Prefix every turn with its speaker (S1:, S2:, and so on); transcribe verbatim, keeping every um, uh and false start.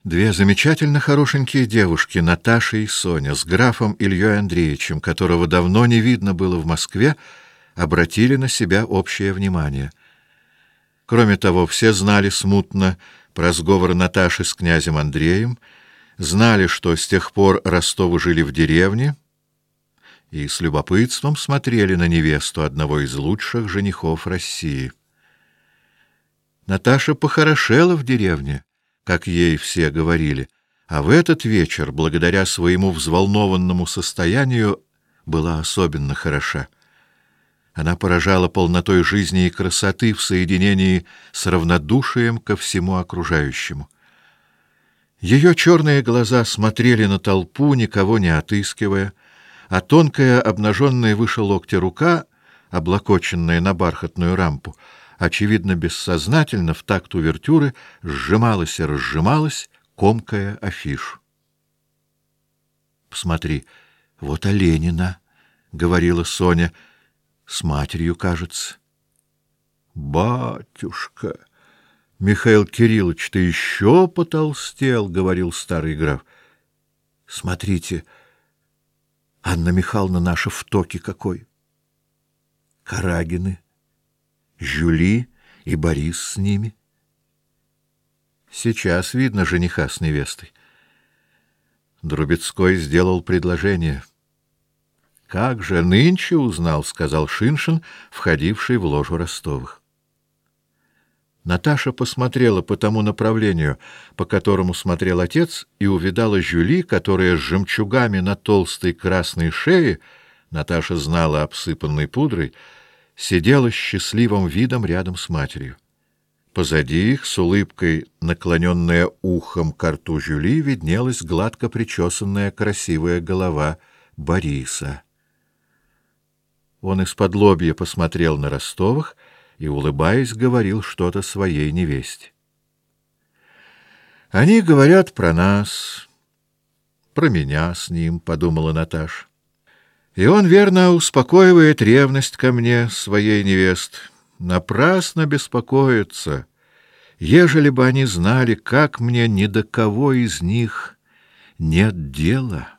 S1: Две замечательно хорошенькие девушки, Наташа и Соня, с графом Ильей Андреевичем, которого давно не видно было в Москве, обратили на себя общее внимание. Кроме того, все знали смутно про сговор Наташи с князем Андреем, знали, что с тех пор Ростовы жили в деревне, и с любопытством смотрели на невесту одного из лучших женихов России. Наташа похорошела в деревне, как ей все говорили, а в этот вечер, благодаря своему взволнованному состоянию, была особенно хороша. Она поражала полнотой жизни и красоты в соединении с равнодушием ко всему окружающему. Ее черные глаза смотрели на толпу, никого не отыскивая, а тонкая, обнаженная выше локтя рука, облокоченная на бархатную рампу, очевидно бессознательно в такт увертюры сжималась и разжималась, комкая афишу. «Посмотри, вот Оленина», — говорила Соня, — «с матерью, кажется». «Батюшка! Михаил Кириллович, ты еще потолстел», — говорил старый граф. «Смотрите, Анна Михайловна наша в токе какой! Карагины, Жюли и Борис с ними. Сейчас видно жениха с невестой». Друбецкой сделал предложение. «Как же нынче узнал», — сказал Шиншин, входивший в ложу Ростовых. Наташа посмотрела по тому направлению, по которому смотрел отец, и увидала Жюли, которая с жемчугами на толстой красной шее, Наташа знала, обсыпанной пудрой, сидела с счастливым видом рядом с матерью. Позади их, с улыбкой, наклоненная ухом к рту Жюли, виднелась гладко причесанная красивая голова Бориса. Он исподлобья посмотрел на Ростовых и, улыбаясь, говорил что-то своей невесте. «Они говорят про нас, про меня с ним», — подумала Наташа. «И он, верно, успокоивает ревность ко мне своей невесты. Напрасно беспокоятся. Ежели бы они знали, как мне ни до кого из них нет дела».